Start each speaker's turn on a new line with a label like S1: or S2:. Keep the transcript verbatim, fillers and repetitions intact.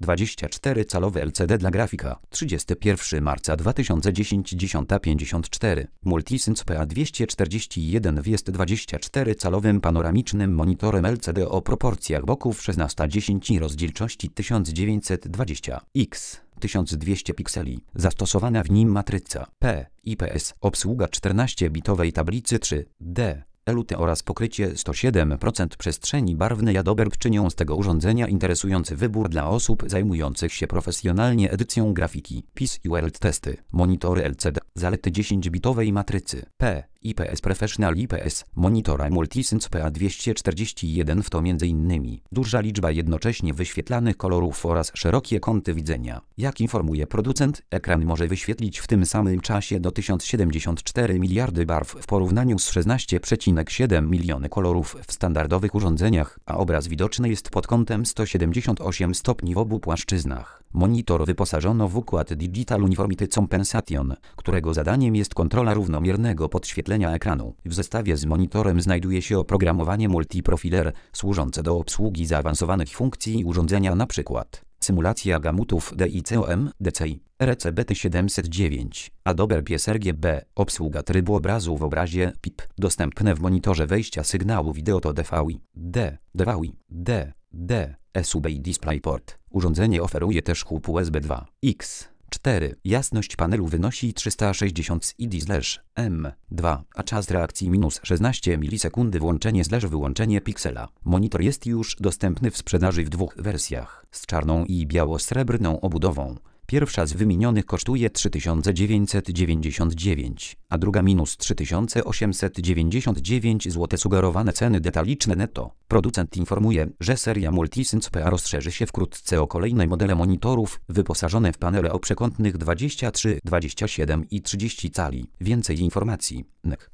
S1: dwadzieścia cztery calowy L C D dla grafika. trzydziestego pierwszego marca dwa tysiące dziesiątego, dziesiąta pięćdziesiąt cztery. Multisense P A dwieście czterdzieści jeden W jest dwadzieścia cztery calowym panoramicznym monitorem L C D o proporcjach boków szesnaście na dziesięć i rozdzielczości tysiąc dziewięćset dwadzieścia pikseli. tysiąc dwieście pikseli. Zastosowana w nim matryca P I P S. Obsługa czternaście-bitowej tablicy trzy D. L U T oraz pokrycie sto siedem procent przestrzeni barwnej. Adobe czynią z tego urządzenia interesujący wybór dla osób zajmujących się profesjonalnie edycją grafiki. P I S i World Testy. Monitory L C D. Zalety dziesięciobitowej matrycy P I P S Professional I P S. Monitora Multisense P A dwieście czterdzieści jeden w to m.in. duża liczba jednocześnie wyświetlanych kolorów oraz szerokie kąty widzenia. Jak informuje producent, ekran może wyświetlić w tym samym czasie do tysiąc siedemdziesiąt cztery miliardy barw w porównaniu z szesnaście przecinek siedem miliony kolorów w standardowych urządzeniach, a obraz widoczny jest pod kątem sto siedemdziesiąt osiem stopni w obu płaszczyznach. Monitor wyposażono w układ Digital Uniformity Compensation, którego zadaniem jest kontrola równomiernego podświetlenia ekranu. W zestawie z monitorem znajduje się oprogramowanie Multiprofiler, służące do obsługi zaawansowanych funkcji urządzenia, np. symulacja gamutów D I C O M, D C I, R C B T siedemset dziewięć, Adobe P S R G B, obsługa trybu obrazu w obrazie P I P, dostępne w monitorze wejścia sygnału wideo to D V I, D, D V I, D, D, S U B i DisplayPort. Urządzenie oferuje też hub U S B dwa X cztery. Jasność panelu wynosi trzysta sześćdziesiąt I D M dwa, a czas reakcji minus szesnaście milisekund. Włączenie slash wyłączenie piksela. Monitor jest już dostępny w sprzedaży w dwóch wersjach, z czarną i biało-srebrną obudową. Pierwsza z wymienionych kosztuje trzy tysiące dziewięćset dziewięćdziesiąt dziewięć, a druga minus trzy tysiące osiemset dziewięćdziesiąt dziewięć złotych. Sugerowane ceny detaliczne netto. Producent informuje, że seria Multisense P A rozszerzy się wkrótce o kolejne modele monitorów wyposażone w panele o przekątnych dwadzieścia trzy, dwadzieścia siedem i trzydzieści cali. Więcej informacji. N E K.